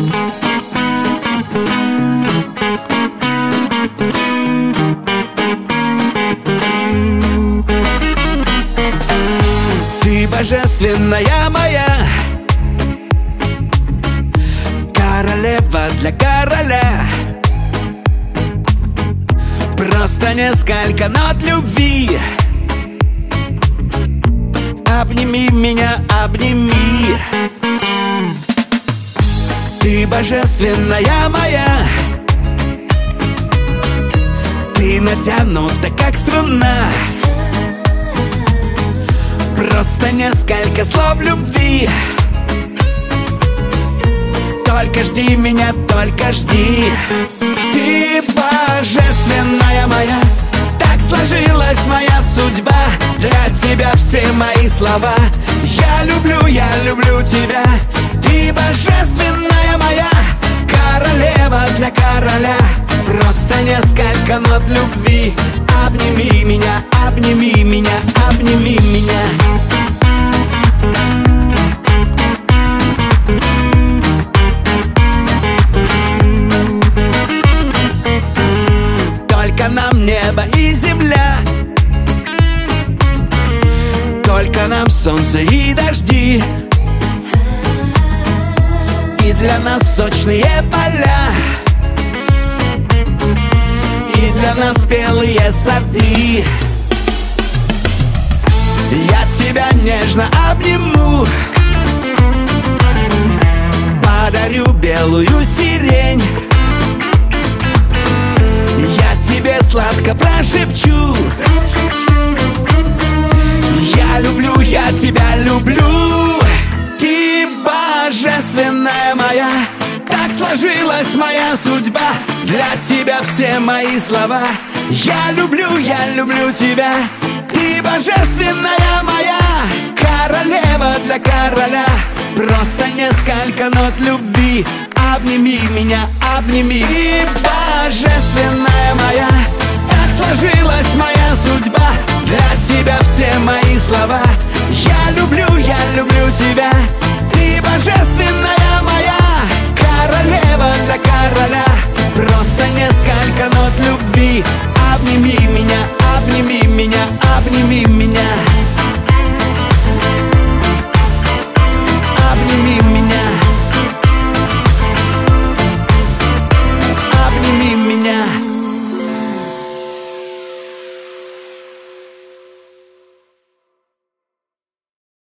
Ты божественная моя, королева для короля. Просто несколько нот любви. Обними меня, обними. Ты божественная моя, ты натянута как струна. Просто несколько слов любви. Только жди меня, только жди. Ты божественная моя, так сложилась моя судьба. Для тебя все мои слова. Я люблю тебя. Ты божественная моя, королева для короля. Просто несколько нот любви. Обними меня, обними меня, обними меня. Только нам небо и земля, только нам солнце и дожди, и для нас сочные поля, и для нас спелые сады. Я тебя нежно обниму, подарю белую сирень. Я тебе сладко прошепчу: я тебя люблю. Ты божественная моя, так сложилась моя судьба. Для тебя все мои слова. Я люблю тебя. Ты божественная моя, королева для короля. Просто несколько нот любви. Обними меня, обними. Ты божественная моя, так сложилась моя судьба. Для тебя все мои слова. Я люблю тебя. Ты божественная моя, королева для короля. Просто несколько нот любви. Обними меня, обними меня, обними меня.